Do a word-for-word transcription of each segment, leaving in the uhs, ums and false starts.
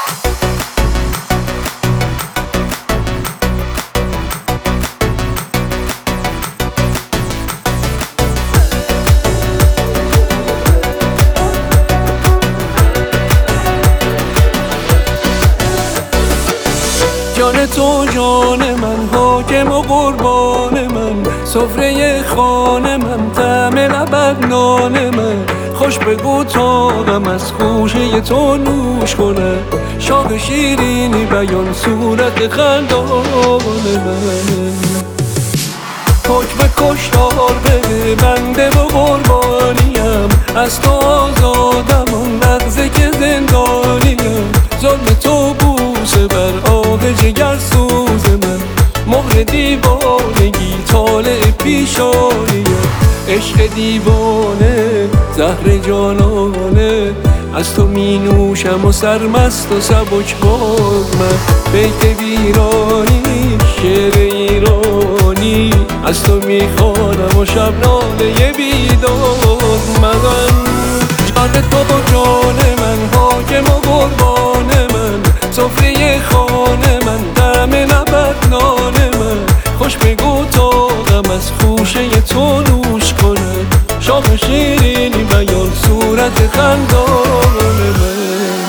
جان تو جان من، حاکم و قربان من، سفره خانه من، طعم لبت نان من. خوش بگو تا غم از خوشه تو نوش کنه، شاق شیرینی بیان صورت خندان من. حکم کشتار بده بنده و قربانیم، از تو آزادم آن لحظه که زندانیم. ظلم تو بوسه بر آب جگر سوز من، مهر دیوانگی طالع پیشانیم. عشق دیوانه زهر جانانه، از تو می نوشم و سرمست و سبک بار من. بیت ویرانی شعر ایرانی، از تو می خوانم و شب ناله بیدار من. جان تو جان من، حاکم و قربان من، سفره خانه من، طعم لبت نان من. خوش بگو تا غم از خوشه تو نوش کنه، شاق شیرینی بیان صورت خندان من.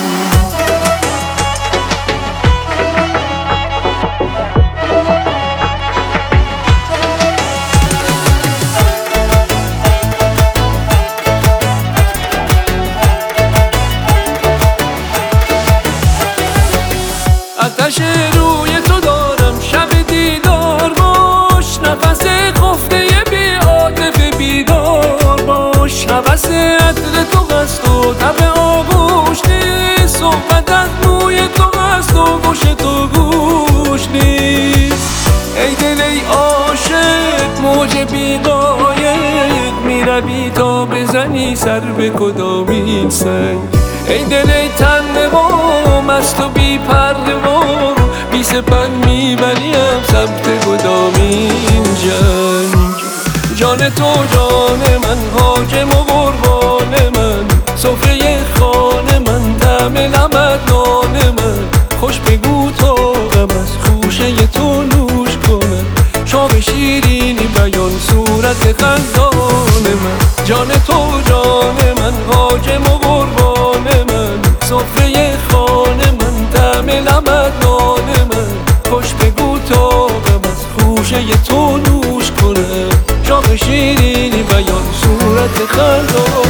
آتش روی تو دارم شب دیدار باش، نفس خفته بی عاطفه بیدار باش. نفس عطر تو هست و تب آغوش نیست، صحبت از موی تو هست و گوش تو گوش نیست. ای دل ای عاشق موج بیقایق، میروی تا بزنی سر به کدامین سنگ. ای دل ای تنها مست و بی پروا، بی سپر میبریم سمت کدامین جنگ. جان تو جان من، حاکم و قربان من، سفره خانه من، طعم لبت نان من. خوش بگو تا غم از خوشه تو نوش کنه، شاق شیرینی بیان صورت خندان من. جان تو جان من، حاکم و قربان من، سفره خانه من، طعم لبت نان من. خوش بگو تا غم از خوشه تو نوش کنه، شاق شیرینی بیان صورت خندان.